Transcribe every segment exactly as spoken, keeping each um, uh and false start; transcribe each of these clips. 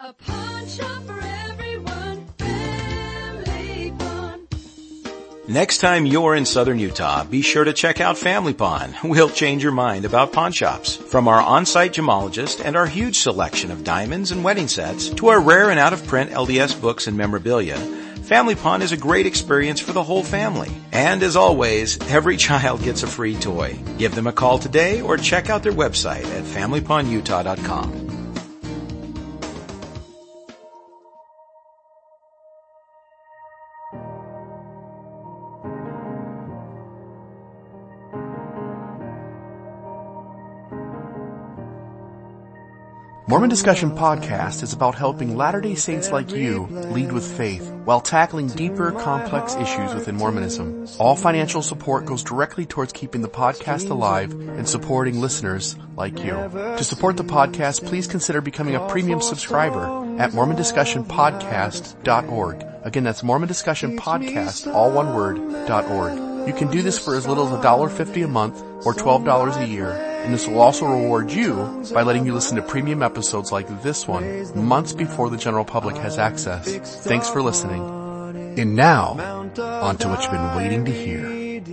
A pawn shop for everyone, Family Pawn. Next time you're in southern Utah, be sure to check out Family Pawn. We'll change your mind about pawn shops. From our on-site gemologist and our huge selection of diamonds and wedding sets to our rare and out-of-print L D S books and memorabilia, Family Pawn is a great experience for the whole family. And as always, every child gets a free toy. Give them a call today or check out their website at family pawn utah dot com. Mormon Discussion Podcast is about helping Latter-day Saints like you lead with faith while tackling deeper, complex issues within Mormonism. All financial support goes directly towards keeping the podcast alive and supporting listeners like you. To support the podcast, please consider becoming a premium subscriber at mormon discussion podcast dot org. Again, that's Mormon Discussion Podcast, all one word, .org. You can do this for as little as one dollar fifty a month or twelve dollars a year, and this will also reward you by letting you listen to premium episodes like this one months before the general public has access. Thanks for listening. And now, on to what you've been waiting to hear.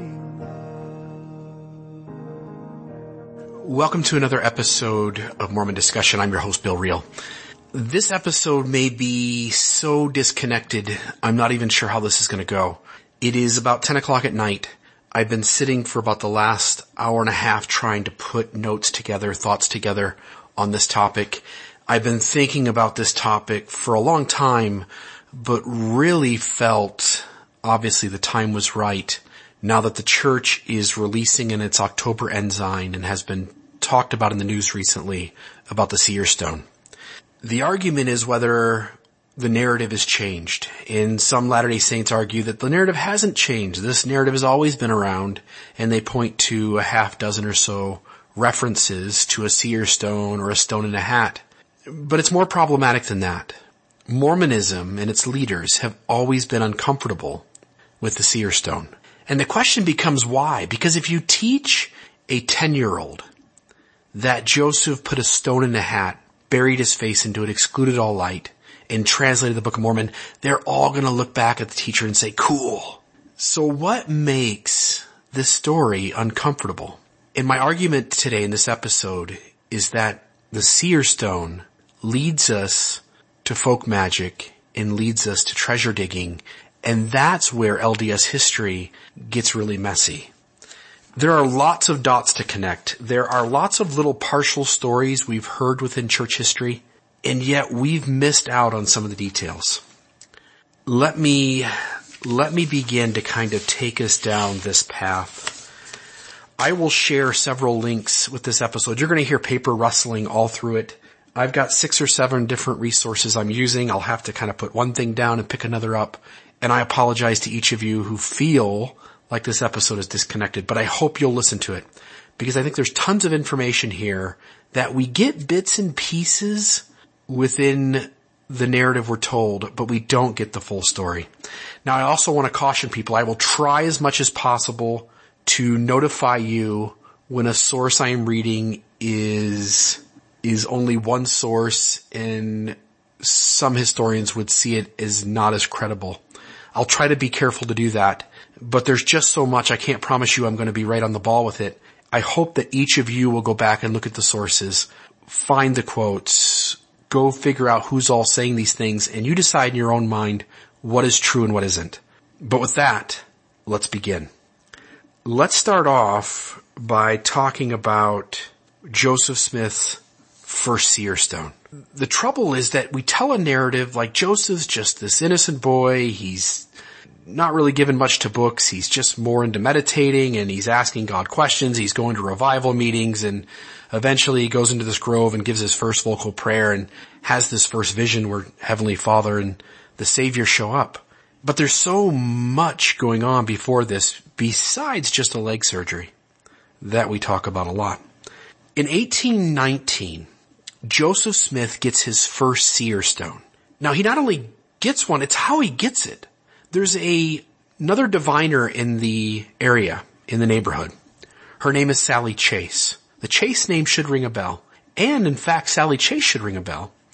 Welcome to another episode of Mormon Discussion. I'm your host, Bill Reel. This episode may be so disconnected, I'm not even sure how this is going to go. It is about ten o'clock at night. I've been sitting for about the last hour and a half trying to put notes together, thoughts together on this topic. I've been thinking about this topic for a long time, but really felt, obviously, the time was right now that the church is releasing in its October Ensign and has been talked about in the news recently about the Seer Stone. The argument is whether the narrative has changed, and some Latter-day Saints argue that the narrative hasn't changed. This narrative has always been around, and they point to a half dozen or so references to a seer stone or a stone in a hat. But it's more problematic than that. Mormonism and its leaders have always been uncomfortable with the seer stone. And the question becomes why? Because if you teach a ten-year-old that Joseph put a stone in a hat, buried his face into it, excluded all light, and translated the Book of Mormon, they're all going to look back at the teacher and say, cool. So what makes this story uncomfortable? And my argument today in this episode is that the seer stone leads us to folk magic and leads us to treasure digging, and that's where L D S history gets really messy. There are lots of dots to connect. There are lots of little partial stories we've heard within church history, and yet we've missed out on some of the details. Let me, let me begin to kind of take us down this path. I will share several links with this episode. You're going to hear paper rustling all through it. I've got six or seven different resources I'm using. I'll have to kind of put one thing down and pick another up. And I apologize to each of you who feel like this episode is disconnected, but I hope you'll listen to it, because I think there's tons of information here that we get bits and pieces within the narrative we're told, but we don't get the full story. Now, I also want to caution people, I will try as much as possible to notify you when a source I am reading is, is only one source, and some historians would see it as not as credible. I'll try to be careful to do that, but there's just so much. I can't promise you I'm going to be right on the ball with it. I hope that each of you will go back and look at the sources, find the quotes, go figure out who's all saying these things, and you decide in your own mind what is true and what isn't. But with that, let's begin. Let's start off by talking about Joseph Smith's first seer stone. The trouble is that we tell a narrative like Joseph's just this innocent boy. He's not really given much to books. He's just more into meditating, and he's asking God questions. He's going to revival meetings, and eventually he goes into this grove and gives his first vocal prayer and has this first vision where Heavenly Father and the Savior show up. But there's so much going on before this besides just a leg surgery that we talk about a lot. In eighteen nineteen, Joseph Smith gets his first seer stone. Now, he not only gets one, it's how he gets it. There's a another diviner in the area, in the neighborhood. Her name is Sally Chase. The Chase name should ring a bell. And, in fact, Sally Chase should ring a bell,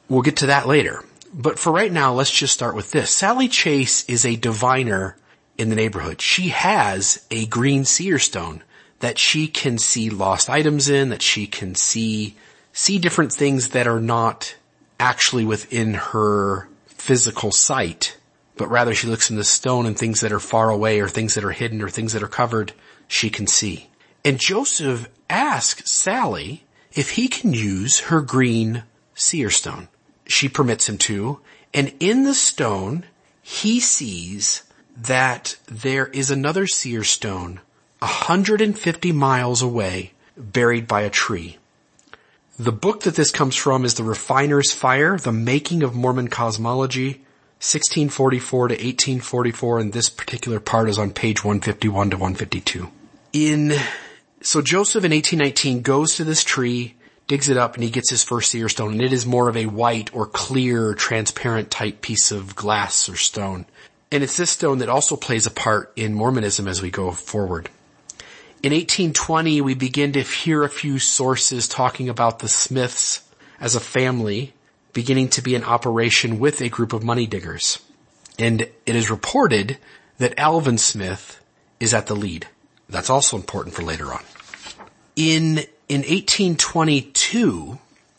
We'll get to that later. But for right now, let's just start with this. Sally Chase is a diviner in the neighborhood. She has a green seer stone that she can see lost items in, that she can see, see different things that are not actually within her physical sight, but rather she looks in the stone and things that are far away or things that are hidden or things that are covered, she can see. And Joseph asks Sally if he can use her green seer stone. She permits him to, and in the stone, he sees that there is another seer stone one hundred fifty miles away, buried by a tree. The book that this comes from is The Refiner's Fire, The Making of Mormon Cosmology, sixteen forty-four to eighteen forty-four, and this particular part is on page one fifty-one to one fifty-two. In, so Joseph in eighteen nineteen goes to this tree, digs it up, and he gets his first seer stone, and it is more of a white or clear, transparent type piece of glass or stone. And it's this stone that also plays a part in Mormonism as we go forward. In eighteen twenty, we begin to hear a few sources talking about the Smiths as a family beginning to be in operation with a group of money diggers. And it is reported that Alvin Smith is at the lead. That's also important for later on. In, in eighteen twenty-two,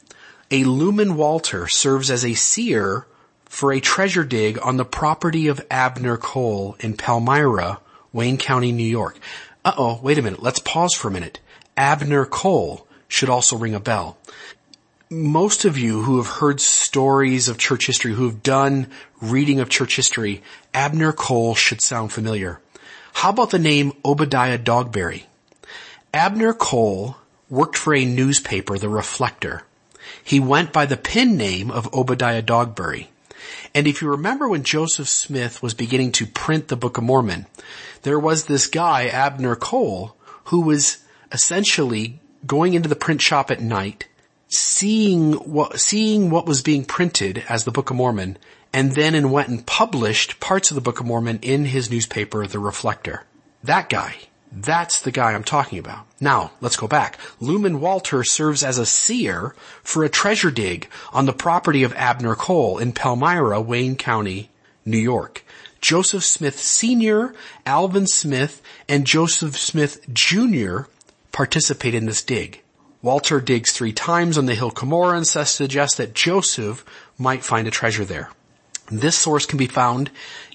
a Lumen Walter serves as a seer for a treasure dig on the property of Abner Cole in Palmyra, Wayne County, New York. Uh-oh, wait a minute. Let's pause for a minute. Abner Cole should also ring a bell. Most of you who have heard stories of church history, who have done reading of church history, Abner Cole should sound familiar. How about the name Obadiah Dogberry? Abner Cole worked for a newspaper, The Reflector. He went by the pen name of Obadiah Dogberry. And if you remember when Joseph Smith was beginning to print the Book of Mormon, there was this guy, Abner Cole, who was essentially going into the print shop at night, seeing what, seeing what was being printed as the Book of Mormon, and then and went and published parts of the Book of Mormon in his newspaper, The Reflector. That guy. That's the guy I'm talking about. Now, let's go back. Lumen Walter serves as a seer for a treasure dig on the property of Abner Cole in Palmyra, Wayne County, New York. Joseph Smith Senior, Alvin Smith, and Joseph Smith Junior participate in this dig. Walter digs three times on the hill Cumorah and suggests that Joseph might find a treasure there. This source can be found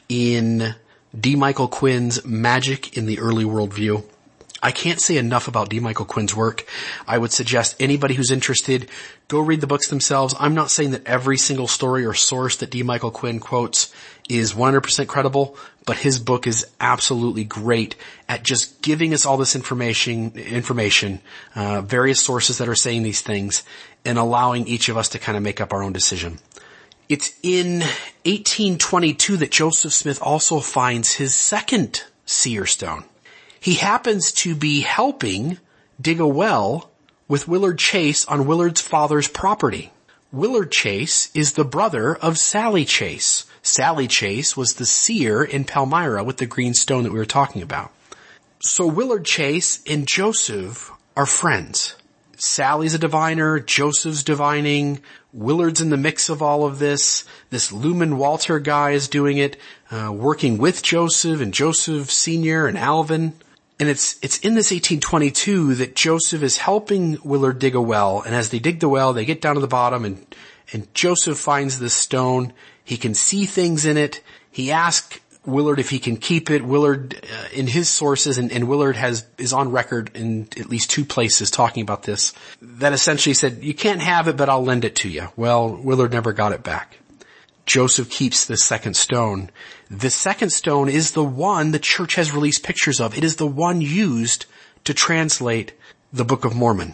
in D. Michael Quinn's Magic in the Early Worldview. I can't say enough about D. Michael Quinn's work. I would suggest anybody who's interested, go read the books themselves. I'm not saying that every single story or source that D. Michael Quinn quotes is one hundred percent credible, but his book is absolutely great at just giving us all this information, information, uh, various sources that are saying these things, and allowing each of us to kind of make up our own decision. It's in eighteen twenty-two that Joseph Smith also finds his second seer stone. He happens to be helping dig a well with Willard Chase on Willard's father's property. Willard Chase is the brother of Sally Chase. Sally Chase was the seer in Palmyra with the green stone that we were talking about. So Willard Chase and Joseph are friends. Sally's a diviner, Joseph's divining, Willard's in the mix of all of this. This Lumen Walter guy is doing it, uh, working with Joseph and Joseph Senior and Alvin. And it's, it's in this eighteen twenty-two that Joseph is helping Willard dig a well. And as they dig the well, they get down to the bottom and, and Joseph finds this stone. He can see things in it. He asks Willard if he can keep it. Willard, uh, in his sources, and, and Willard has, is on record in at least two places talking about this, that essentially said, you can't have it, but I'll lend it to you. Well, Willard never got it back. Joseph keeps this second stone. The second stone is the one the church has released pictures of. It is the one used to translate the Book of Mormon.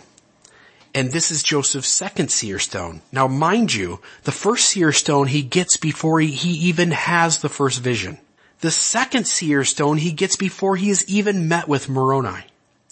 And this is Joseph's second seer stone. Now, mind you, the first seer stone he gets before he, he even has the first vision. The second seer stone he gets before he has even met with Moroni.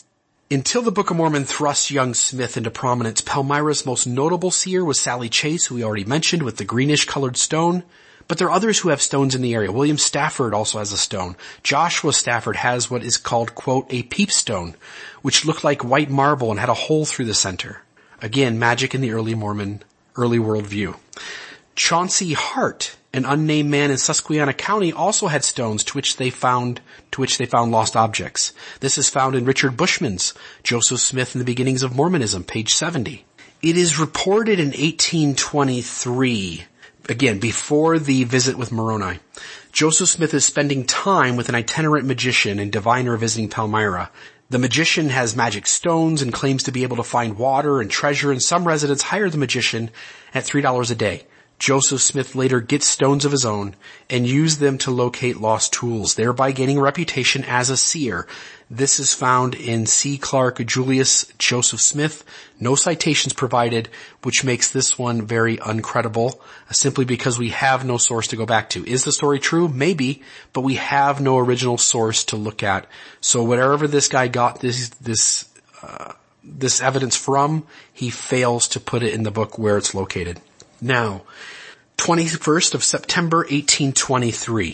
Until the Book of Mormon thrusts young Smith into prominence, Palmyra's most notable seer was Sally Chase, who we already mentioned, with the greenish-colored stone. But there are others who have stones in the area. William Stafford also has a stone. Joshua Stafford has what is called, quote, a peep stone, which looked like white marble and had a hole through the center. Again, magic in the early Mormon, early worldview. Chauncey Hart, an unnamed man in Susquehanna County, also had stones to which they found to which they found lost objects. This is found in Richard Bushman's Joseph Smith and the Beginnings of Mormonism, page seventy. It is reported in eighteen twenty-three, again, before the visit with Moroni, Joseph Smith is spending time with an itinerant magician and diviner visiting Palmyra. The magician has magic stones and claims to be able to find water and treasure, and some residents hire the magician at three dollars a day. Joseph Smith later gets stones of his own and used them to locate lost tools, thereby gaining a reputation as a seer. This is found in C. Clark Julius Joseph Smith. No citations provided, which makes this one very uncredible, simply because we have no source to go back to. Is the story true? Maybe, but we have no original source to look at. So whatever this guy got this, this, uh, this evidence from, he fails to put it in the book where it's located. Now, twenty-first of September, eighteen twenty-three.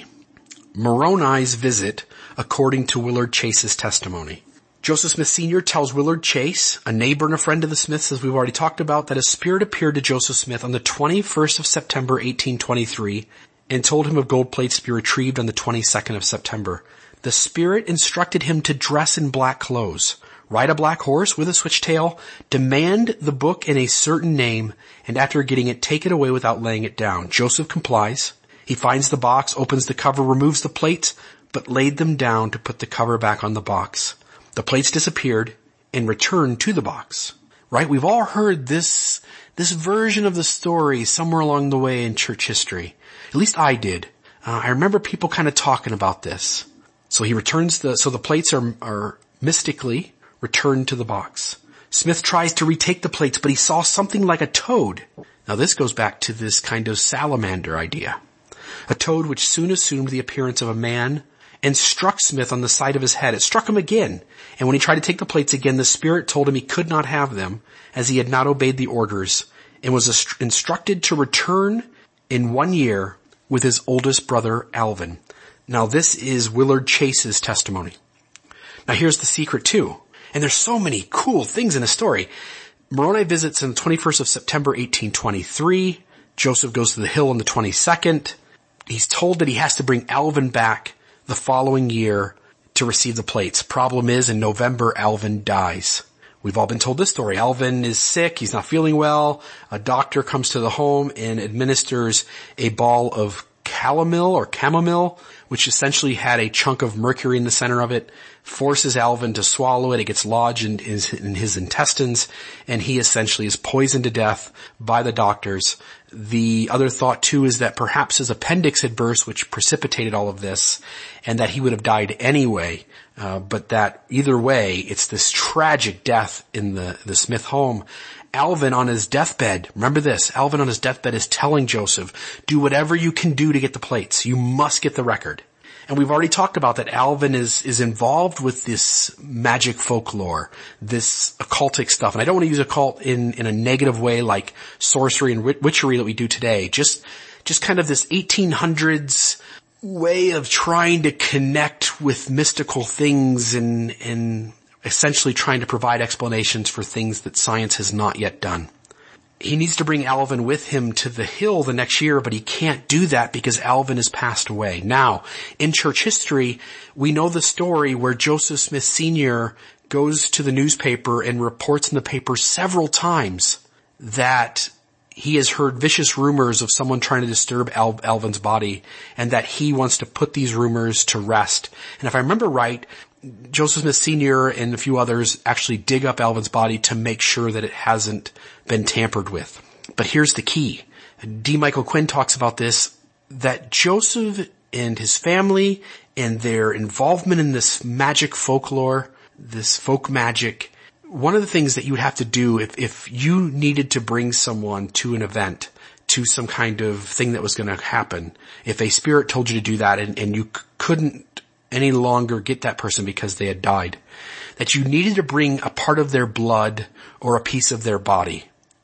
Moroni's visit, according to Willard Chase's testimony. Joseph Smith Senior tells Willard Chase, a neighbor and a friend of the Smiths, as we've already talked about, that a spirit appeared to Joseph Smith on the twenty-first of September, eighteen twenty-three, and told him of gold plates to be retrieved on the twenty-second of September. The spirit instructed him to dress in black clothes, ride a black horse with a switchtail, demand the book in a certain name, and after getting it, take it away without laying it down. Joseph complies. He finds the box, opens the cover, removes the plates, but laid them down to put the cover back on the box. The plates disappeared and returned to the box. Right? We've all heard this, this version of the story somewhere along the way in church history. At least I did. Uh, I remember people kind of talking about this. So he returns the, so the plates are, are mystically returned to the box. Smith tries to retake the plates, but he saw something like a toad. Now this goes back to this kind of salamander idea. A toad which soon assumed the appearance of a man and struck Smith on the side of his head. It struck him again, and when he tried to take the plates again, the spirit told him he could not have them, as he had not obeyed the orders, and was instructed to return in one year with his oldest brother, Alvin. Now this is Willard Chase's testimony. Now here's the secret too. And there's so many cool things in the story. Moroni visits on the twenty-first of September, eighteen twenty-three. Joseph goes to the hill on the twenty-second. He's told that he has to bring Alvin back the following year to receive the plates. Problem is, in November, Alvin dies. We've all been told this story. Alvin is sick. He's not feeling well. A doctor comes to the home and administers a ball of calomel or chamomile, which essentially had a chunk of mercury in the center of it, forces Alvin to swallow it. It gets lodged in his, in his intestines, and he essentially is poisoned to death by the doctors. The other thought too is that perhaps his appendix had burst, which precipitated all of this, and that he would have died anyway. Uh, but that either way, it's this tragic death in the, the Smith home. Alvin on his deathbed, remember this, Alvin on his deathbed is telling Joseph, do whatever you can do to get the plates. You must get the record. And we've already talked about that Alvin is, is involved with this magic folklore, this occultic stuff. And I don't want to use occult in, in a negative way like sorcery and witchery that we do today. Just, just kind of this eighteen hundreds way of trying to connect with mystical things and, and essentially trying to provide explanations for things that science has not yet done. He needs to bring Alvin with him to the hill the next year, but he can't do that because Alvin has passed away. Now, in church history, we know the story where Joseph Smith Senior goes to the newspaper and reports in the paper several times that he has heard vicious rumors of someone trying to disturb Al- Alvin's body, and that he wants to put these rumors to rest. And if I remember right, Joseph Smith Senior and a few others actually dig up Alvin's body to make sure that it hasn't been tampered with. But here's the key. D. Michael Quinn talks about this, that Joseph and his family and their involvement in this magic folklore, this folk magic, one of the things that you would have to do if, if you needed to bring someone to an event, to some kind of thing that was going to happen, if a spirit told you to do that and, and you c- couldn't any longer get that person because they had died, that you needed to bring a part of their blood or a piece of their body.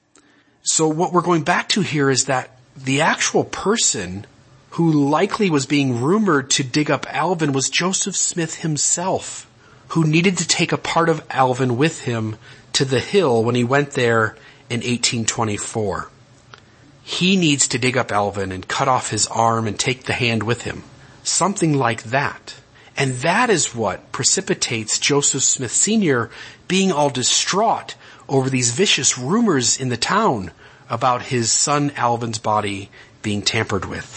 So what we're going back to here is that the actual person who likely was being rumored to dig up Alvin was Joseph Smith himself, who needed to take a part of Alvin with him to the hill when he went there in eighteen twenty-four. he needs to dig up Alvin and cut off his arm and take the hand with him. Something like that. And that is what precipitates Joseph Smith Senior being all distraught over these vicious rumors in the town about his son Alvin's body being tampered with.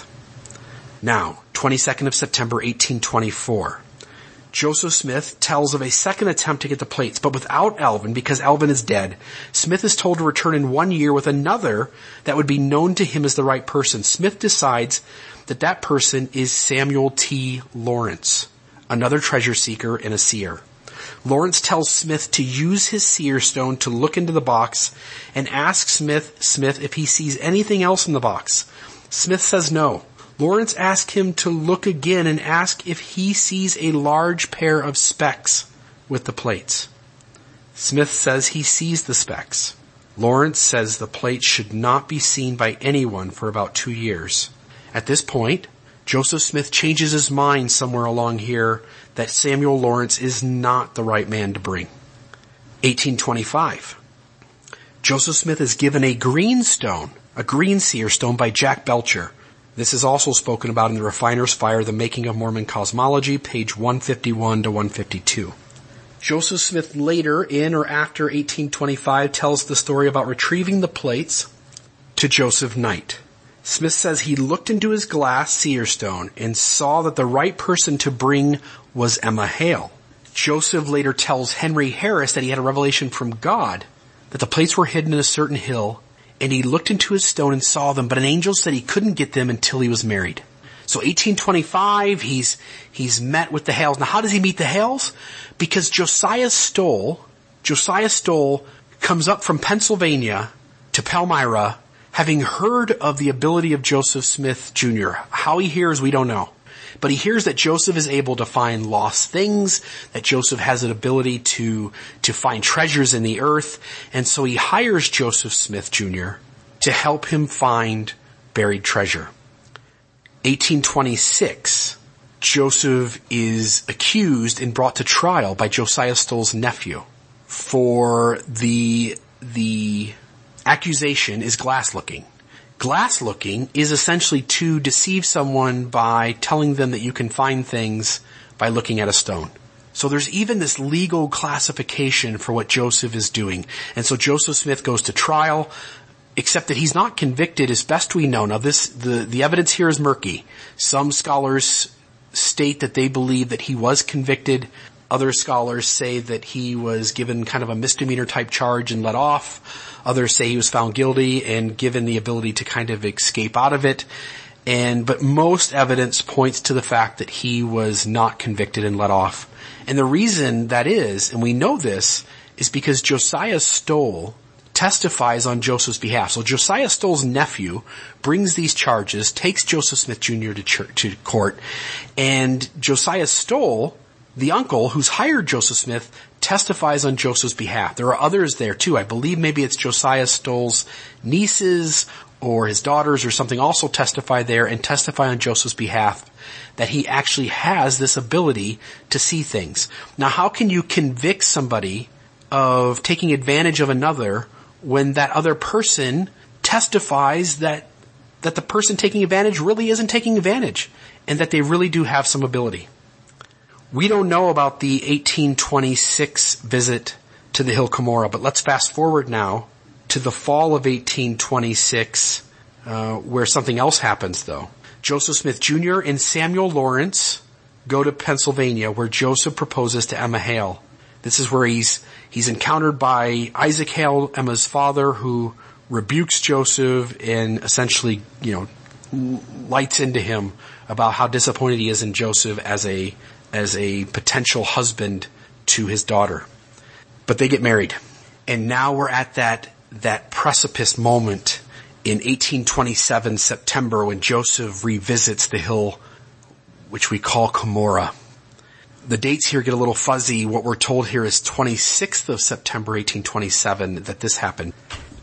Now, twenty-second of September, eighteen twenty-four. Joseph Smith tells of a second attempt to get the plates, but without Alvin, because Alvin is dead. Smith is told to return in one year with another that would be known to him as the right person. Smith decides that that person is Samuel T. Lawrence, another treasure seeker and a seer. Lawrence tells Smith to use his seer stone to look into the box and ask Smith, Smith if he sees anything else in the box. Smith says no. Lawrence asks him to look again and ask if he sees a large pair of specks with the plates. Smith says he sees the specks. Lawrence says the plates should not be seen by anyone for about two years. At this point, Joseph Smith changes his mind somewhere along here that Samuel Lawrence is not the right man to bring. eighteen twenty-five. Joseph Smith is given a green stone, a green seer stone by Jack Belcher. This is also spoken about in The Refiner's Fire, The Making of Mormon Cosmology, page one fifty-one to one fifty-two. Joseph Smith later, in or after eighteen twenty-five, tells the story about retrieving the plates to Joseph Knight. Smith says he looked into his glass seer stone and saw that the right person to bring was Emma Hale. Joseph later tells Henry Harris that he had a revelation from God that the plates were hidden in a certain hill, and he looked into his stone and saw them, but an angel said he couldn't get them until he was married. So eighteen twenty-five, he's, he's met with the Hales. Now how does he meet the Hales? Because Josiah Stoll, Josiah Stoll comes up from Pennsylvania to Palmyra, having heard of the ability of Joseph Smith Junior How he hears, we don't know. But he hears that Joseph is able to find lost things, that Joseph has an ability to, to find treasures in the earth, and so he hires Joseph Smith Junior to help him find buried treasure. eighteen twenty-six, Joseph is accused and brought to trial by Josiah Stoll's nephew for the, the accusation is glass looking. Glass looking is essentially to deceive someone by telling them that you can find things by looking at a stone. So there's even this legal classification for what Joseph is doing. And so Joseph Smith goes to trial, except that he's not convicted as best we know. Now this, the, the evidence here is murky. Some scholars state that they believe that he was convicted. Other scholars say that he was given kind of a misdemeanor type charge and let off. Others say he was found guilty and given the ability to kind of escape out of it. And, but most evidence points to the fact that he was not convicted and let off. And the reason that is, and we know this, is because Josiah Stoll testifies on Joseph's behalf. So Josiah Stoll's nephew brings these charges, takes Joseph Smith Junior to, church, to court, and Josiah Stoll, the uncle who's hired Joseph Smith, testifies on Joseph's behalf. There are others there too. I believe maybe it's Josiah Stoll's nieces or his daughters or something also testify there and testify on Joseph's behalf that he actually has this ability to see things. Now, how can you convict somebody of taking advantage of another when that other person testifies that that the person taking advantage really isn't taking advantage and that they really do have some ability? We don't know about the eighteen twenty-six visit to the Hill Cumorah, but let's fast forward now to the fall of eighteen twenty-six, uh, where something else happens though. Joseph Smith Junior and Samuel Lawrence go to Pennsylvania where Joseph proposes to Emma Hale. This is where he's, he's encountered by Isaac Hale, Emma's father, who rebukes Joseph and essentially, you know, lights into him about how disappointed he is in Joseph as a as a potential husband to his daughter. But they get married. And now we're at that, that precipice moment in eighteen twenty-seven September when Joseph revisits the hill, which we call Cumorah. The dates here get a little fuzzy. What we're told here is twenty-sixth of September eighteen twenty-seven that this happened.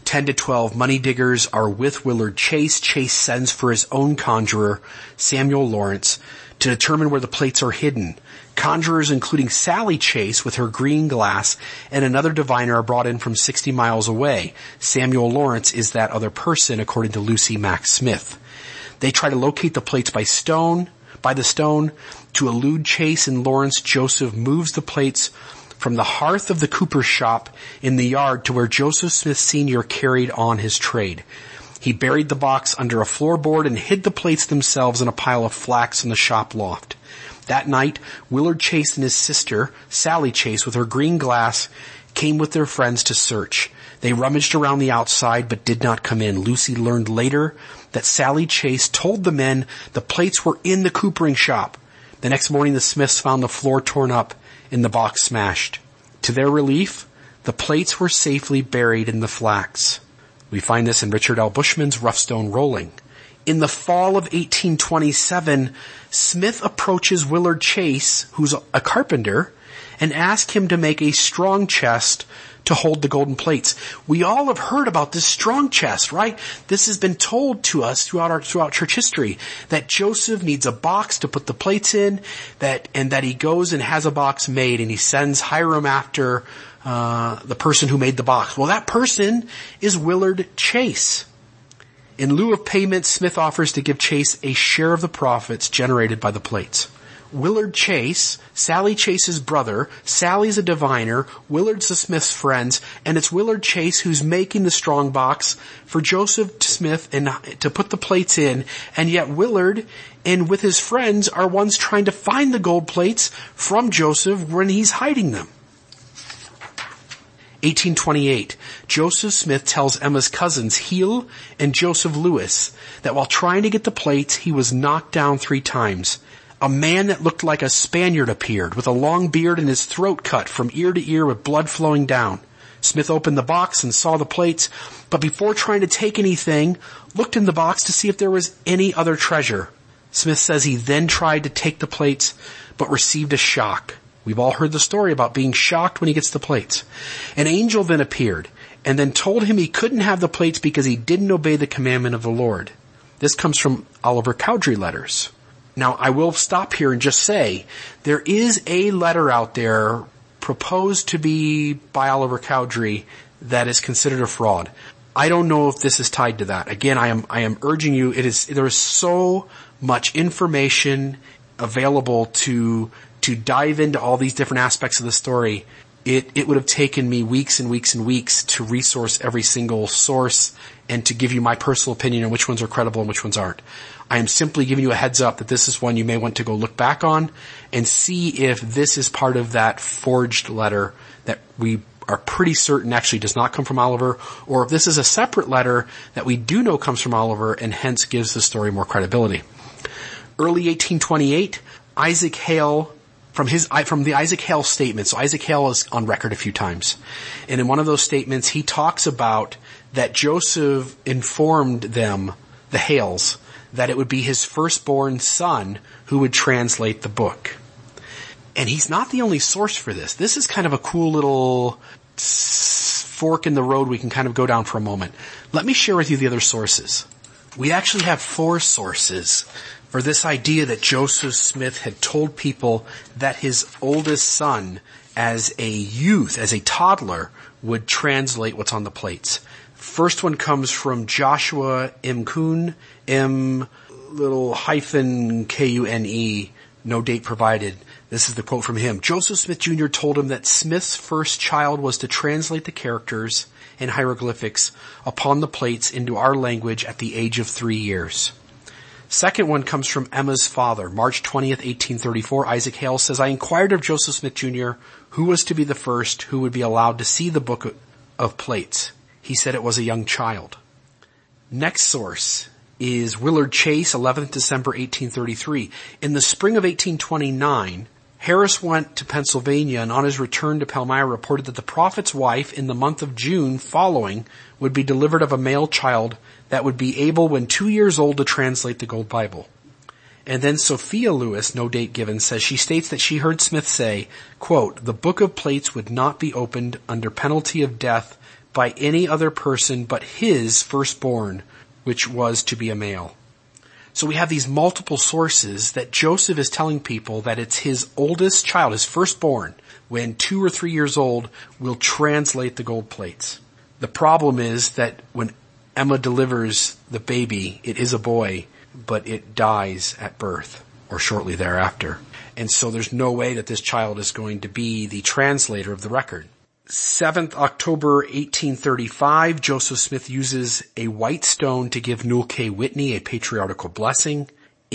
ten to twelve money diggers are with Willard Chase. Chase sends for his own conjurer, Samuel Lawrence, to determine where the plates are hidden. Conjurers including Sally Chase with her green glass and another diviner are brought in from sixty miles away. Samuel Lawrence is that other person, according to Lucy Mack Smith. They try to locate the plates by stone, by the stone. To elude Chase and Lawrence, Joseph moves the plates from the hearth of the cooper's shop in the yard to where Joseph Smith Senior carried on his trade. He buried the box under a floorboard and hid the plates themselves in a pile of flax in the shop loft. That night, Willard Chase and his sister, Sally Chase, with her green glass, came with their friends to search. They rummaged around the outside but did not come in. Lucy learned later that Sally Chase told the men the plates were in the coopering shop. The next morning, the Smiths found the floor torn up and the box smashed. To their relief, the plates were safely buried in the flax. We find this in Richard L. Bushman's Rough Stone Rolling. In the fall of eighteen twenty-seven, Smith approaches Willard Chase, who's a carpenter, and asks him to make a strong chest to hold the golden plates. We all have heard about this strong chest, right? This has been told to us throughout our, throughout church history, that Joseph needs a box to put the plates in, that, and that he goes and has a box made, and he sends Hiram after, uh, the person who made the box. Well, that person is Willard Chase. In lieu of payment, Smith offers to give Chase a share of the profits generated by the plates. Willard Chase, Sally Chase's brother, Sally's a diviner, Willard's the Smith's friends, and it's Willard Chase who's making the strong box for Joseph Smith and to put the plates in, and yet Willard and with his friends are ones trying to find the gold plates from Joseph when he's hiding them. eighteen twenty-eight, Joseph Smith tells Emma's cousins, Heel and Joseph Lewis, that while trying to get the plates, he was knocked down three times. A man that looked like a Spaniard appeared, with a long beard and his throat cut from ear to ear with blood flowing down. Smith opened the box and saw the plates, but before trying to take anything, looked in the box to see if there was any other treasure. Smith says he then tried to take the plates, but received a shock. We've all heard the story about being shocked when he gets the plates. An angel then appeared, and then told him he couldn't have the plates because he didn't obey the commandment of the Lord. This comes from Oliver Cowdery letters. Now, I will stop here and just say, there is a letter out there proposed to be by Oliver Cowdery that is considered a fraud. I don't know if this is tied to that. Again, I am, I am urging you, it is, there is so much information available to, to dive into all these different aspects of the story. It, it would have taken me weeks and weeks and weeks to resource every single source and to give you my personal opinion on which ones are credible and which ones aren't. I am simply giving you a heads up that this is one you may want to go look back on and see if this is part of that forged letter that we are pretty certain actually does not come from Oliver, or if this is a separate letter that we do know comes from Oliver and hence gives the story more credibility. Early eighteen twenty-eight, Isaac Hale, from his, from the Isaac Hale statement, so Isaac Hale is on record a few times, and in one of those statements he talks about that Joseph informed them, the Hales, that it would be his firstborn son who would translate the book. And he's not the only source for this. This is kind of a cool little fork in the road we can kind of go down for a moment. Let me share with you the other sources. We actually have four sources for this idea that Joseph Smith had told people that his oldest son, as a youth, as a toddler, would translate what's on the plates. First one comes from Joshua M. Kuhn, M little hyphen K U N E, no date provided. This is the quote from him. Joseph Smith Junior told him that Smith's first child was to translate the characters and hieroglyphics upon the plates into our language at the age of three years. Second one comes from Emma's father, March twentieth, eighteen thirty-four. Isaac Hale says, I inquired of Joseph Smith Junior who was to be the first who would be allowed to see the book of plates. He said it was a young child. Next source is Willard Chase, eleventh December eighteen thirty-three. In the spring of eighteen twenty-nine, Harris went to Pennsylvania and on his return to Palmyra reported that the prophet's wife in the month of June following would be delivered of a male child that would be able when two years old to translate the Gold Bible. And then Sophia Lewis, no date given, says she states that she heard Smith say, quote, the book of plates would not be opened under penalty of death by any other person but his firstborn, which was to be a male. So we have these multiple sources that Joseph is telling people that it's his oldest child, his firstborn, when two or three years old, will translate the gold plates. The problem is that when Emma delivers the baby, it is a boy, but it dies at birth or shortly thereafter. And so there's no way that this child is going to be the translator of the record. seventh October eighteen thirty-five, Joseph Smith uses a white stone to give Newell K. Whitney a patriarchal blessing.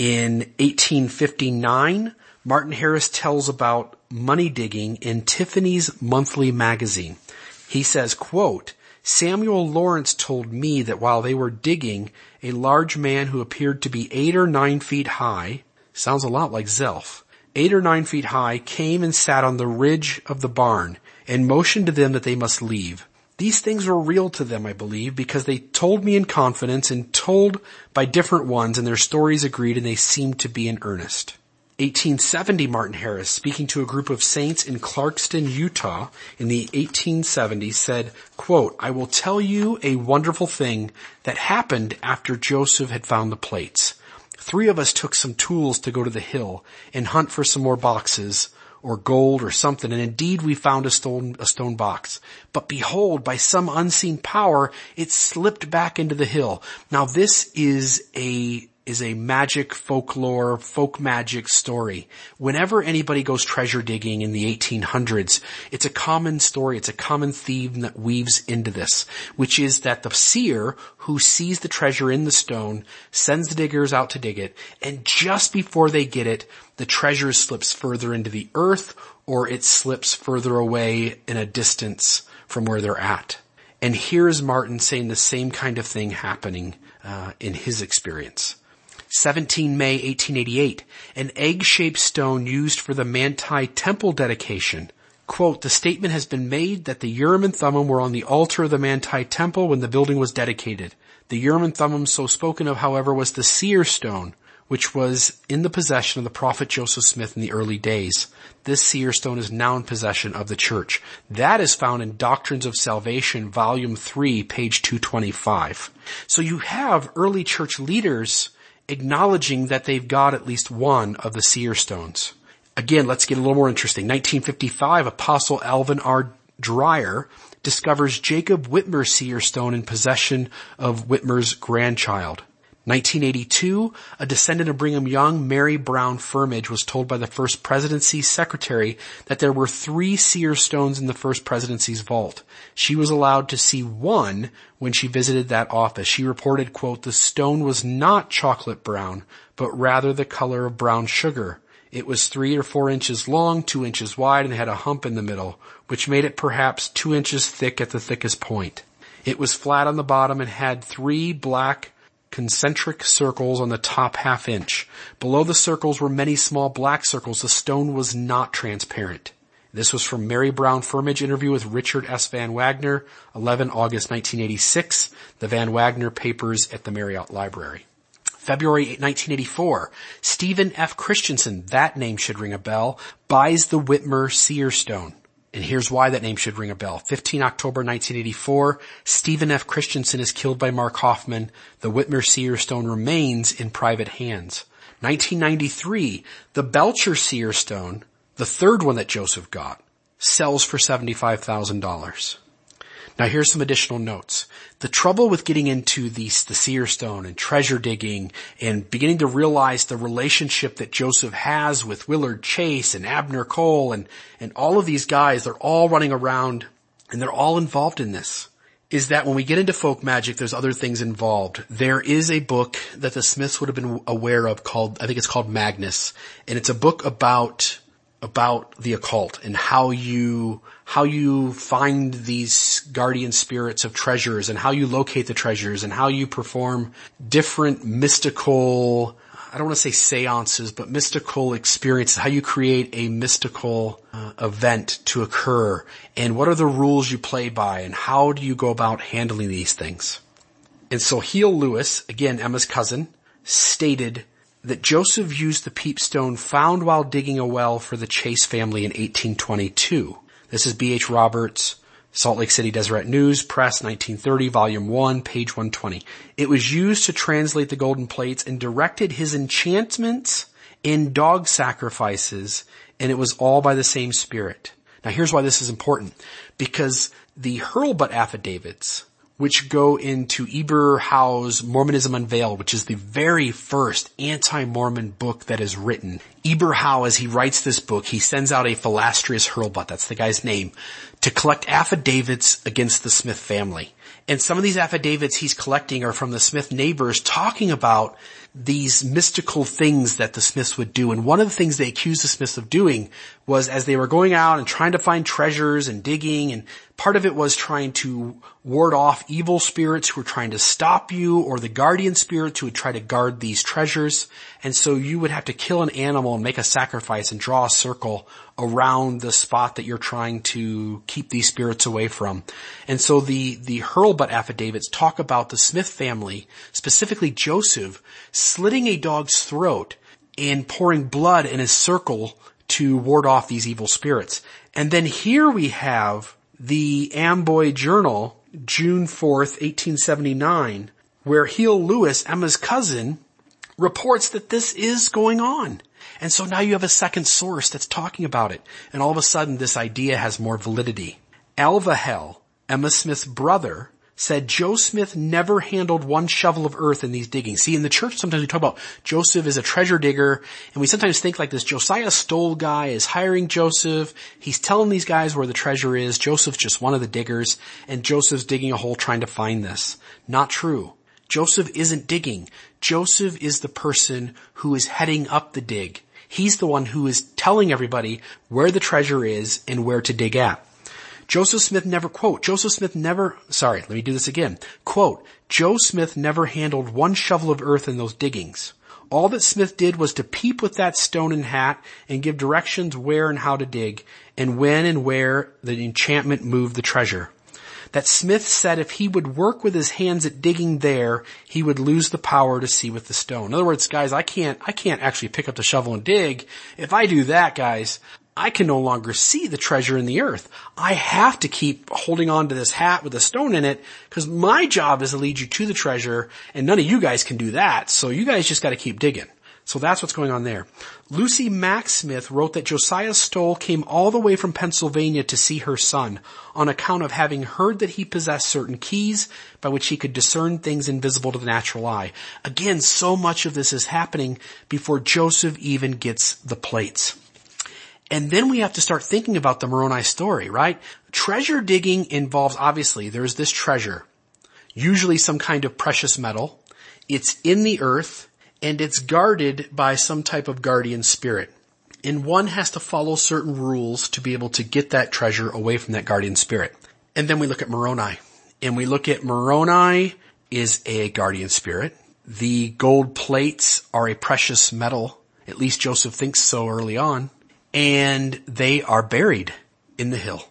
In eighteen fifty-nine, Martin Harris tells about money digging in Tiffany's Monthly Magazine. He says, quote, Samuel Lawrence told me that while they were digging, a large man who appeared to be eight or nine feet high, sounds a lot like Zelf, eight or nine feet high, came and sat on the ridge of the barn and motioned to them that they must leave. These things were real to them, I believe, because they told me in confidence and told by different ones, and their stories agreed, and they seemed to be in earnest. eighteen seventy, Martin Harris, speaking to a group of saints in Clarkston, Utah, in the eighteen seventies, said, quote, I will tell you a wonderful thing that happened after Joseph had found the plates. Three of us took some tools to go to the hill and hunt for some more boxes or gold or something, and indeed we found a stone, a stone box. But behold, by some unseen power, it slipped back into the hill. Now this is a is a magic folklore, folk magic story. Whenever anybody goes treasure digging in the eighteen hundreds, it's a common story, it's a common theme that weaves into this, which is that the seer who sees the treasure in the stone sends the diggers out to dig it, and just before they get it, the treasure slips further into the earth, or it slips further away in a distance from where they're at. And here is Martin saying the same kind of thing happening uh, in his experience. seventeenth of May eighteen eighty-eight, an egg-shaped stone used for the Manti temple dedication. Quote, the statement has been made that the Urim and Thummim were on the altar of the Manti temple when the building was dedicated. The Urim and Thummim so spoken of, however, was the seer stone, which was in the possession of the prophet Joseph Smith in the early days. This seer stone is now in possession of the church. That is found in Doctrines of Salvation, volume three, page two twenty-five. So you have early church leaders acknowledging that they've got at least one of the seer stones. Again, let's get a little more interesting. nineteen fifty-five, Apostle Alvin R. Dreyer discovers Jacob Whitmer's seer stone in possession of Whitmer's grandchild. nineteen eighty-two, a descendant of Brigham Young, Mary Brown Firmage, was told by the First Presidency's secretary that there were three seer stones in the First Presidency's vault. She was allowed to see one when she visited that office. She reported, quote, the stone was not chocolate brown, but rather the color of brown sugar. It was three or four inches long, two inches wide, and had a hump in the middle, which made it perhaps two inches thick at the thickest point. It was flat on the bottom and had three black concentric circles on the top half inch. Below the circles were many small black circles. The stone was not transparent. This was from Mary Brown Firmage interview with Richard S. Van Wagner, eleventh of August nineteen eighty-six, the Van Wagner Papers at the Marriott Library. February nineteen eighty-four, Stephen F. Christensen, that name should ring a bell, buys the Whitmer seer stone. And here's why that name should ring a bell. fifteenth of October nineteen eighty-four, Stephen F. Christensen is killed by Mark Hoffman. The Whitmer seer stone remains in private hands. nineteen ninety-three, the Belcher seer stone, the third one that Joseph got, sells for seventy-five thousand dollars. Now here's some additional notes. The trouble with getting into the, the seer stone and treasure digging and beginning to realize the relationship that Joseph has with Willard Chase and Abner Cole and, and all of these guys, they're all running around and they're all involved in this, is that when we get into folk magic, there's other things involved. There is a book that the Smiths would have been aware of called, I think it's called Magnus, and it's a book about about the occult and how you, how you find these guardian spirits of treasures and how you locate the treasures and how you perform different mystical, I don't want to say seances, but mystical experiences, how you create a mystical uh, event to occur and what are the rules you play by and how do you go about handling these things. And so Heel Lewis, again, Emma's cousin, stated that Joseph used the peepstone found while digging a well for the Chase family in eighteen twenty-two. This is B H Roberts, Salt Lake City Deseret News, Press, nineteen thirty, Volume one, page one twenty. It was used to translate the golden plates and directed his enchantments in dog sacrifices, and it was all by the same Spirit. Now here's why this is important. Because the Hurlbut affidavits, which go into Eber Howe's Mormonism Unveiled, which is the very first anti-Mormon book that is written. Eber Howe, as he writes this book, he sends out a Philastrius Hurlbut, that's the guy's name, to collect affidavits against the Smith family. And some of these affidavits he's collecting are from the Smith neighbors talking about these mystical things that the Smiths would do. And one of the things they accused the Smiths of doing was, as they were going out and trying to find treasures and digging, and part of it was trying to ward off evil spirits who were trying to stop you, or the guardian spirits who would try to guard these treasures. And so you would have to kill an animal and make a sacrifice and draw a circle around the spot that you're trying to keep these spirits away from. And so the, the Hurlbut affidavits talk about the Smith family, specifically Joseph, slitting a dog's throat and pouring blood in a circle to ward off these evil spirits. And then here we have the Amboy Journal, June fourth, eighteen seventy-nine, where Heel Lewis, Emma's cousin, reports that this is going on. And so now you have a second source that's talking about it. And all of a sudden this idea has more validity. Alva Hell, Emma Smith's brother, said Joe Smith never handled one shovel of earth in these diggings. See, in the church sometimes we talk about Joseph is a treasure digger, and we sometimes think like this Josiah Stoll guy is hiring Joseph. He's telling these guys where the treasure is. Joseph's just one of the diggers, and Joseph's digging a hole trying to find this. Not true. Joseph isn't digging. Joseph is the person who is heading up the dig. He's the one who is telling everybody where the treasure is and where to dig at. Joseph Smith never, quote, Joseph Smith never, sorry, let me do this again. Quote, Joe Smith never handled one shovel of earth in those diggings. All that Smith did was to peep with that stone and hat and give directions where and how to dig, and when and where the enchantment moved the treasure. That Smith said if he would work with his hands at digging there, he would lose the power to see with the stone. In other words, guys, I can't, I can't actually pick up the shovel and dig. If I do that, guys, I can no longer see the treasure in the earth. I have to keep holding on to this hat with a stone in it, because my job is to lead you to the treasure, and none of you guys can do that. So you guys just got to keep digging. So that's what's going on there. Lucy Mack Smith wrote that Josiah Stoll came all the way from Pennsylvania to see her son on account of having heard that he possessed certain keys by which he could discern things invisible to the natural eye. Again, so much of this is happening before Joseph even gets the plates. And then we have to start thinking about the Moroni story, right? Treasure digging involves, obviously, there's this treasure, usually some kind of precious metal. It's in the earth, and it's guarded by some type of guardian spirit. And one has to follow certain rules to be able to get that treasure away from that guardian spirit. And then we look at Moroni. And we look at Moroni is a guardian spirit. The gold plates are a precious metal. At least Joseph thinks so early on. And they are buried in the hill.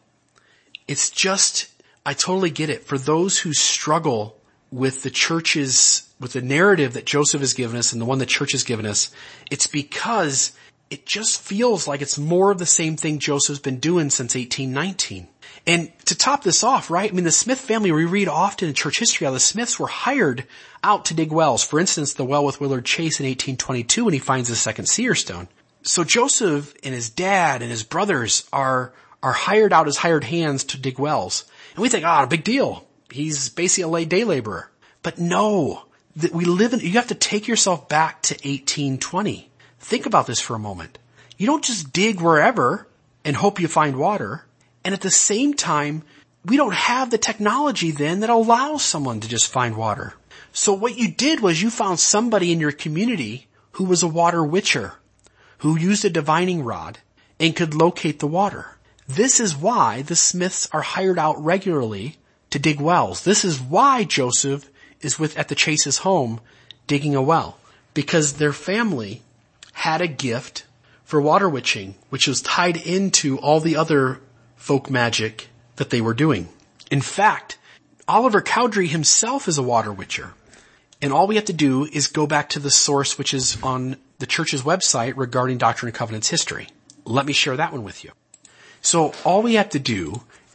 It's just, I totally get it. For those who struggle with the church's, with the narrative that Joseph has given us and the one the church has given us, it's because it just feels like it's more of the same thing Joseph's been doing since eighteen nineteen. And to top this off, right, I mean, the Smith family, we read often in church history how the Smiths were hired out to dig wells. For instance, the well with Willard Chase in eighteen twenty-two when he finds the second seer stone. So Joseph and his dad and his brothers are, are hired out as hired hands to dig wells. And we think, ah, oh, big deal. He's basically a day laborer. But no, that we live in, you have to take yourself back to eighteen twenty. Think about this for a moment. You don't just dig wherever and hope you find water. And at the same time, we don't have the technology then that allows someone to just find water. So what you did was you found somebody in your community who was a water witcher, who used a divining rod and could locate the water. This is why the Smiths are hired out regularly to dig wells. This is why Joseph is with at the Chase's home digging a well, because their family had a gift for water witching, which was tied into all the other folk magic that they were doing. In fact, Oliver Cowdery himself is a water witcher. And all we have to do is go back to the source, which is on the church's website regarding Doctrine and Covenants history. Let me share that one with you. So all we have to do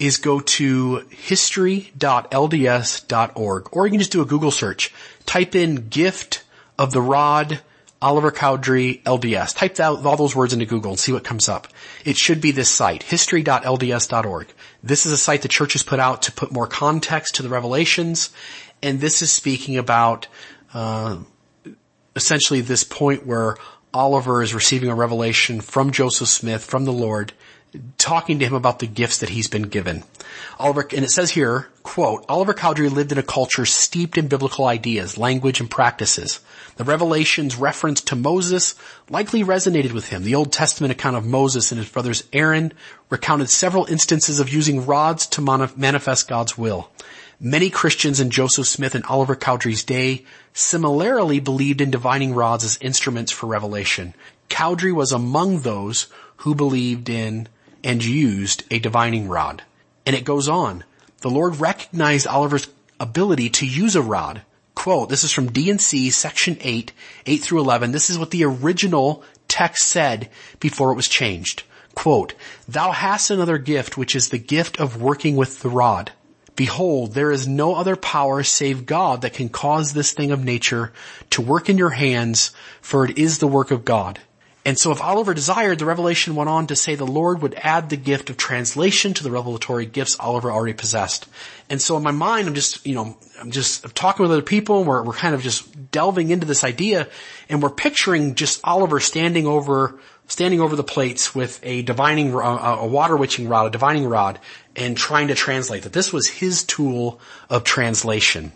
is go to history dot L D S dot org, or you can just do a Google search. Type in gift of the rod, Oliver Cowdery, L D S. Type that, all those words into Google and see what comes up. It should be this site, history dot L D S dot org. This is a site the church has put out to put more context to the revelations, and this is speaking about uh essentially this point where Oliver is receiving a revelation from Joseph Smith, from the Lord, talking to him about the gifts that he's been given. Oliver, and it says here, quote, Oliver Cowdery lived in a culture steeped in biblical ideas, language, and practices. The revelations reference to Moses likely resonated with him. The Old Testament account of Moses and his brothers Aaron recounted several instances of using rods to manifest God's will. Many Christians in Joseph Smith and Oliver Cowdery's day similarly believed in divining rods as instruments for revelation. Cowdery was among those who believed in and used a divining rod. And it goes on. The Lord recognized Oliver's ability to use a rod. Quote, this is from D and C, section eight, eight through eleven. This is what the original text said before it was changed. Quote, thou hast another gift, which is the gift of working with the rod. Behold, there is no other power save God that can cause this thing of nature to work in your hands, for it is the work of God. And so if Oliver desired, the revelation went on to say the Lord would add the gift of translation to the revelatory gifts Oliver already possessed. And so in my mind, I'm just, you know, I'm just I'm talking with other people, and we're, we're kind of just delving into this idea, and we're picturing just Oliver standing over, standing over the plates with a divining, uh, a water witching rod, a divining rod, and trying to translate that. This was his tool of translation.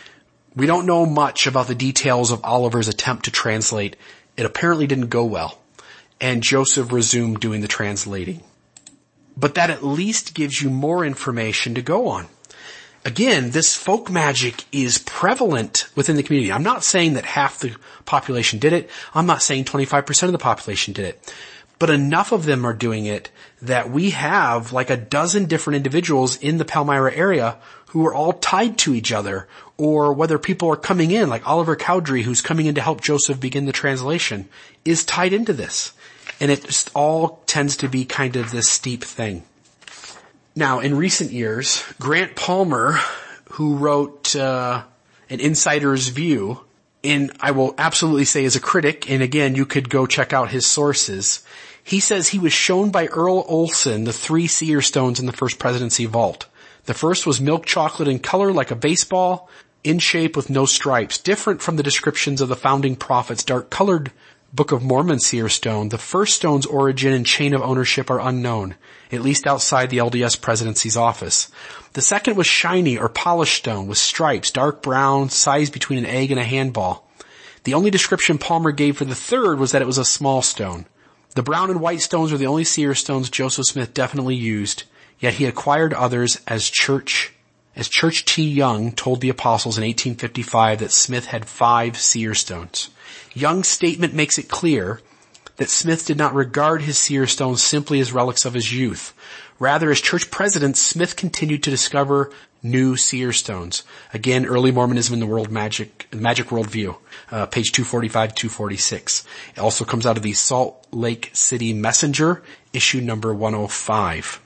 We don't know much about the details of Oliver's attempt to translate. It apparently didn't go well, and Joseph resumed doing the translating. But that at least gives you more information to go on. Again, this folk magic is prevalent within the community. I'm not saying that half the population did it. I'm not saying twenty-five percent of the population did it. But enough of them are doing it that we have like a dozen different individuals in the Palmyra area who are all tied to each other, or whether people are coming in, like Oliver Cowdery, who's coming in to help Joseph begin the translation, is tied into this. And it just all tends to be kind of this steep thing. Now, in recent years, Grant Palmer, who wrote uh, An Insider's View, and I will absolutely say as a critic, and again, you could go check out his sources, he says he was shown by Earl Olson the three seer stones in the First Presidency vault. The first was milk chocolate in color like a baseball, in shape with no stripes, different from the descriptions of the founding prophet's dark-colored Book of Mormon seer stone. The first stone's origin and chain of ownership are unknown, at least outside the L D S presidency's office. The second was shiny or polished stone with stripes, dark brown, size between an egg and a handball. The only description Palmer gave for the third was that it was a small stone. The brown and white stones were the only seer stones Joseph Smith definitely used, yet he acquired others as Church, as Church T. Young told the apostles in eighteen fifty-five that Smith had five seer stones. Young's statement makes it clear that Smith did not regard his seer stones simply as relics of his youth. Rather, as church president, Smith continued to discover new seer stones. Again, Early Mormonism in the World Magic, Magic Worldview, uh, page two forty-five, two forty-six. It also comes out of the Salt Lake City Messenger, issue number one oh five.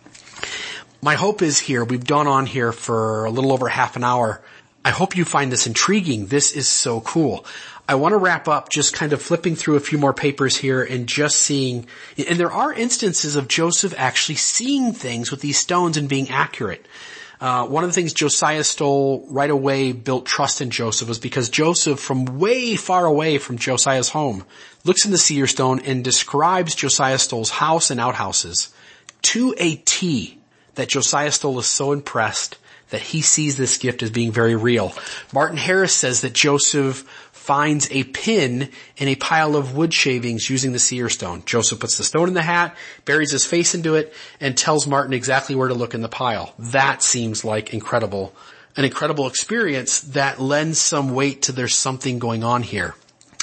My hope is here, we've gone on here for a little over half an hour. I hope you find this intriguing. This is so cool. I want to wrap up just kind of flipping through a few more papers here and just seeing, and there are instances of Joseph actually seeing things with these stones and being accurate. Uh, one of the things Josiah Stowell right away built trust in Joseph was because Joseph, from way far away from Josiah's home, looks in the seer stone and describes Josiah Stowell's house and outhouses to a T, that Josiah Stowell is so impressed that he sees this gift as being very real. Martin Harris says that Joseph finds a pin in a pile of wood shavings using the seer stone. Joseph puts the stone in the hat, buries his face into it, and tells Martin exactly where to look in the pile. That seems like incredible, an incredible experience that lends some weight to there's something going on here.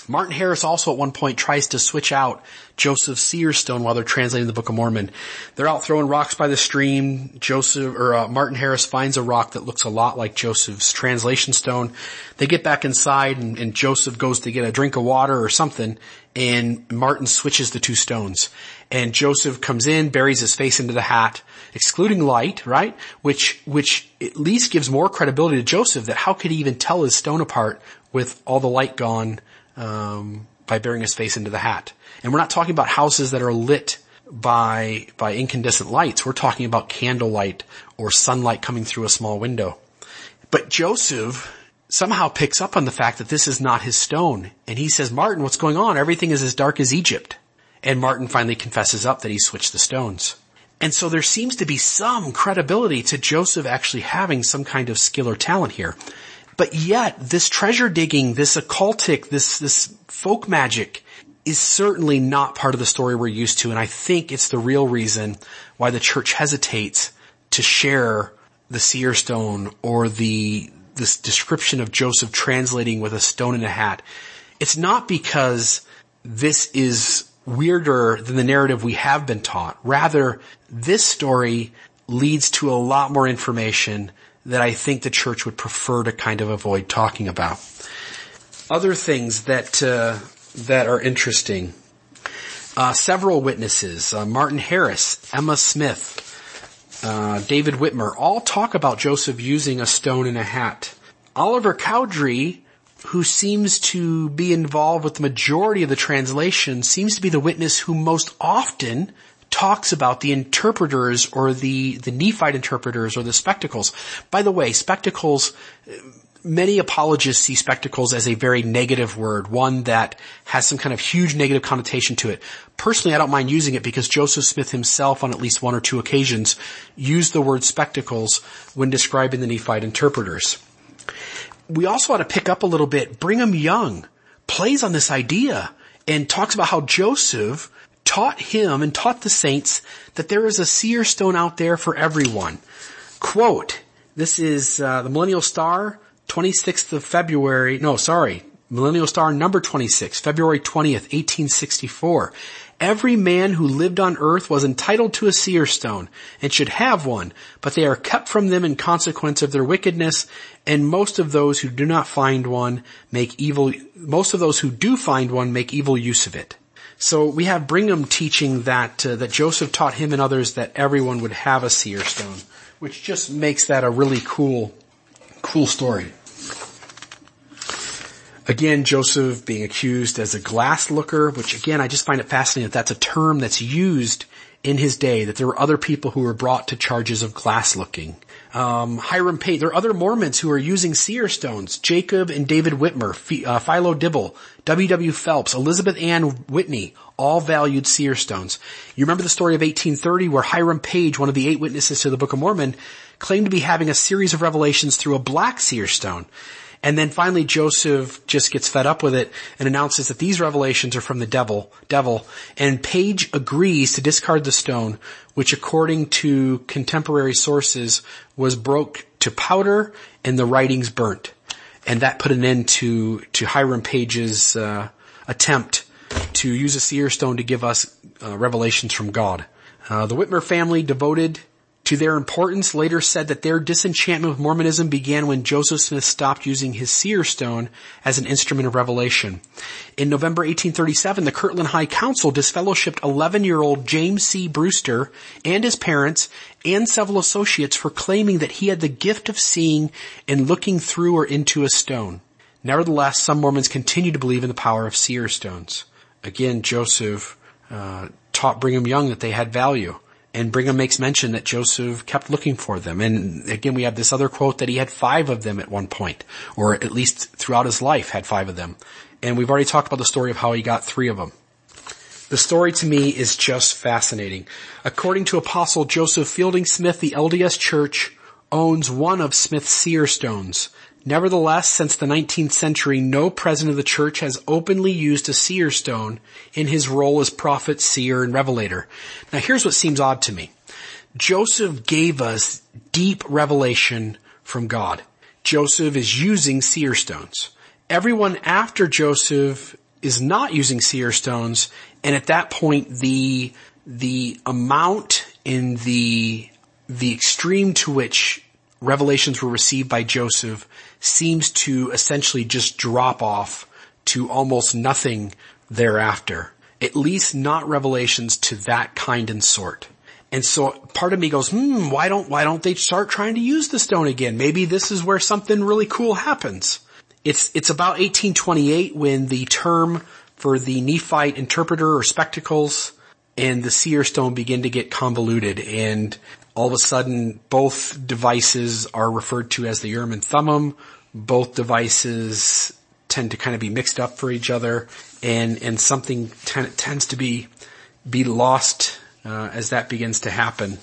Martin Harris also at one point tries to switch out Joseph's seer stone while they're translating the Book of Mormon. They're out throwing rocks by the stream. Joseph, or uh, Martin Harris finds a rock that looks a lot like Joseph's translation stone. They get back inside and, and Joseph goes to get a drink of water or something, and Martin switches the two stones. And Joseph comes in, buries his face into the hat, excluding light, right? Which, which at least gives more credibility to Joseph that how could he even tell his stone apart with all the light gone, um, by burying his face into the hat. And we're not talking about houses that are lit by, by incandescent lights. We're talking about candlelight or sunlight coming through a small window. But Joseph somehow picks up on the fact that this is not his stone. And he says, Martin, what's going on? Everything is as dark as Egypt. And Martin finally confesses up that he switched the stones. And so there seems to be some credibility to Joseph actually having some kind of skill or talent here. But yet, this treasure digging, this occultic, this, this folk magic is certainly not part of the story we're used to. And I think it's the real reason why the church hesitates to share the seer stone or the, this description of Joseph translating with a stone in a hat. It's not because this is weirder than the narrative we have been taught. Rather, this story leads to a lot more information that I think the church would prefer to kind of avoid talking about. Other things that uh, that are interesting. Uh, several witnesses, uh, Martin Harris, Emma Smith, uh, David Whitmer, all talk about Joseph using a stone in a hat. Oliver Cowdery, who seems to be involved with the majority of the translation, seems to be the witness who most often talks about the interpreters or the, the Nephite interpreters or the spectacles. By the way, spectacles, many apologists see spectacles as a very negative word, one that has some kind of huge negative connotation to it. Personally, I don't mind using it because Joseph Smith himself on at least one or two occasions used the word spectacles when describing the Nephite interpreters. We also ought to pick up a little bit. Brigham Young plays on this idea and talks about how Joseph taught him and taught the saints that there is a seer stone out there for everyone. Quote, this is uh, the Millennial Star, twenty-sixth of February, no, sorry, Millennial Star number twenty-six, February twentieth, eighteen sixty-four. Every man who lived on earth was entitled to a seer stone and should have one, but they are kept from them in consequence of their wickedness, and most of those who do not find one make evil, most of those who do find one make evil use of it. So we have Brigham teaching that, uh, that Joseph taught him and others that everyone would have a seer stone, which just makes that a really cool, cool story. Again, Joseph being accused as a glass looker, which again, I just find it fascinating that that's a term that's used in his day, that there were other people who were brought to charges of glass looking. Um, Hiram Page, there are other Mormons who are using seer stones. Jacob and David Whitmer, Ph- uh, Philo Dibble, W W Phelps, Elizabeth Ann Whitney, all valued seer stones. You remember the story of eighteen thirty where Hiram Page, one of the eight witnesses to the Book of Mormon, claimed to be having a series of revelations through a black seer stone. And then finally Joseph just gets fed up with it and announces that these revelations are from the devil, devil, and Page agrees to discard the stone, which according to contemporary sources was broke to powder and the writings burnt. And that put an end to, to Hiram Page's, uh, attempt to use a seer stone to give us, uh, revelations from God. Uh, the Whitmer family, devoted to their importance, later said that their disenchantment with Mormonism began when Joseph Smith stopped using his seer stone as an instrument of revelation. In November eighteen thirty-seven, the Kirtland High Council disfellowshipped eleven-year-old James C. Brewster and his parents and several associates for claiming that he had the gift of seeing and looking through or into a stone. Nevertheless, some Mormons continue to believe in the power of seer stones. Again, Joseph uh, taught Brigham Young that they had value. And Brigham makes mention that Joseph kept looking for them. And again, we have this other quote that he had five of them at one point, or at least throughout his life had five of them. And we've already talked about the story of how he got three of them. The story to me is just fascinating. According to Apostle Joseph Fielding Smith, the L D S Church owns one of Smith's seer stones. Nevertheless, since the nineteenth century, no president of the church has openly used a seer stone in his role as prophet, seer, and revelator. Now here's what seems odd to me. Joseph gave us deep revelation from God. Joseph is using seer stones. Everyone after Joseph is not using seer stones, and at that point the the amount in the the extreme to which revelations were received by Joseph seems to essentially just drop off to almost nothing thereafter. At least not revelations to that kind and sort. And so part of me goes, hmm, why don't, why don't they start trying to use the stone again? Maybe this is where something really cool happens. It's, it's about eighteen twenty-eight when the term for the Nephite interpreter or spectacles and the seer stone begin to get convoluted, and all of a sudden both devices are referred to as the Urim and Thummim. Both devices tend to kind of be mixed up for each other, and, and something ten, tends to be, be lost, uh, as that begins to happen.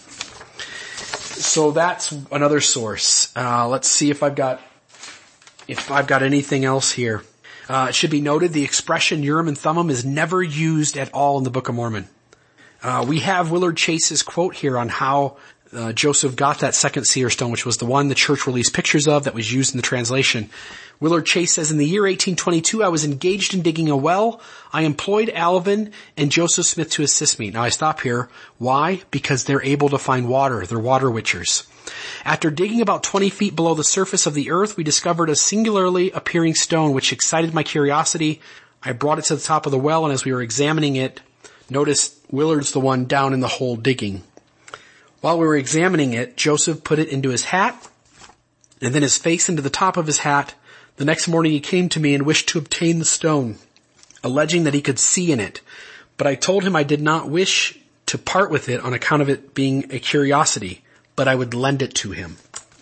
So that's another source. Uh, let's see if I've got, if I've got anything else here. Uh, it should be noted the expression Urim and Thummim is never used at all in the Book of Mormon. Uh, we have Willard Chase's quote here on how uh, Joseph got that second seer stone, which was the one the church released pictures of that was used in the translation. Willard Chase says, in the year eighteen twenty-two, I was engaged in digging a well. I employed Alvin and Joseph Smith to assist me. Now I stop here. Why? Because they're able to find water. They're water witchers. After digging about twenty feet below the surface of the earth, we discovered a singularly appearing stone which excited my curiosity. I brought it to the top of the well, and as we were examining it, notice Willard's the one down in the hole digging. While we were examining it, Joseph put it into his hat, and then his face into the top of his hat. The next morning he came to me and wished to obtain the stone, alleging that he could see in it. But I told him I did not wish to part with it on account of it being a curiosity, but I would lend it to him.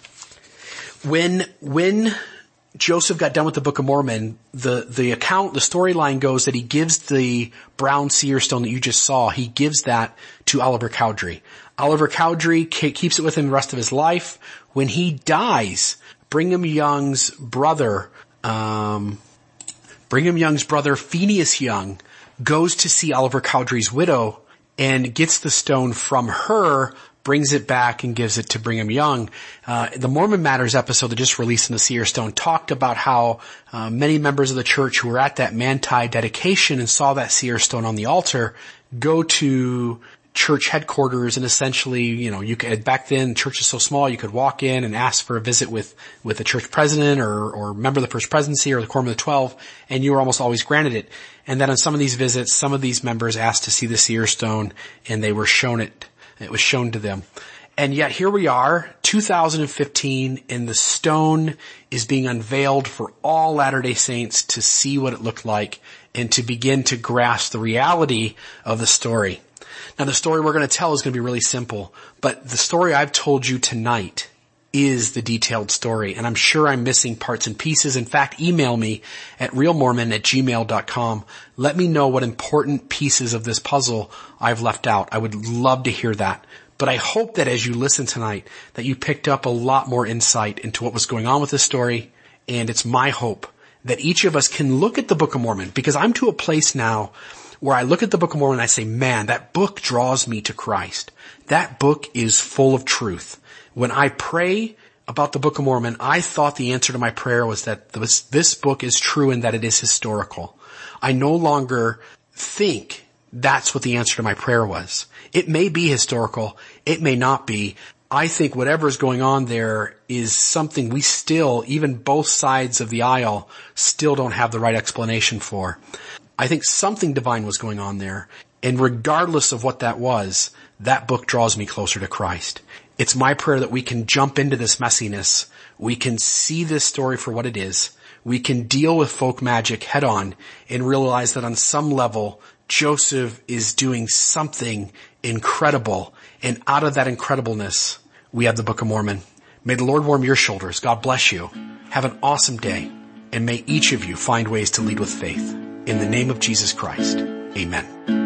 When, when Joseph got done with the Book of Mormon, the, the account, the storyline goes that he gives the brown seer stone that you just saw, he gives that to Oliver Cowdery. Oliver Cowdery keeps it with him the rest of his life. When he dies, Brigham Young's brother, um, Brigham Young's brother, Phineas Young, goes to see Oliver Cowdery's widow and gets the stone from her, brings it back and gives it to Brigham Young. Uh, the Mormon Matters episode that just released in the Seer Stone talked about how uh, many members of the church who were at that Manti dedication and saw that Seer Stone on the altar go to church headquarters, and essentially, you know, you could, back then, church is so small, you could walk in and ask for a visit with, with the church president or, or member of the First Presidency or the Quorum of the Twelve, and you were almost always granted it. And then on some of these visits, some of these members asked to see the Seer Stone, and they were shown it. It was shown to them. And yet here we are, two thousand fifteen, and the stone is being unveiled for all Latter-day Saints to see what it looked like and to begin to grasp the reality of the story. Now the story we're going to tell is going to be really simple, but the story I've told you tonight is the detailed story, and I'm sure I'm missing parts and pieces. In fact, email me at realmormon at gmail dot com. Let me know what important pieces of this puzzle I've left out. I would love to hear that. But I hope that as you listen tonight, that you picked up a lot more insight into what was going on with this story, and it's my hope that each of us can look at the Book of Mormon, because I'm to a place now where I look at the Book of Mormon and I say, man, that book draws me to Christ. That book is full of truth. When I pray about the Book of Mormon, I thought the answer to my prayer was that this, this book is true and that it is historical. I no longer think that's what the answer to my prayer was. It may be historical. It may not be. I think whatever is going on there is something we still, even both sides of the aisle, still don't have the right explanation for. I think something divine was going on there, and regardless of what that was, that book draws me closer to Christ. It's my prayer that we can jump into this messiness. We can see this story for what it is. We can deal with folk magic head on and realize that on some level, Joseph is doing something incredible. And out of that incredibleness, we have the Book of Mormon. May the Lord warm your shoulders. God bless you. Have an awesome day. And may each of you find ways to lead with faith. In the name of Jesus Christ. Amen.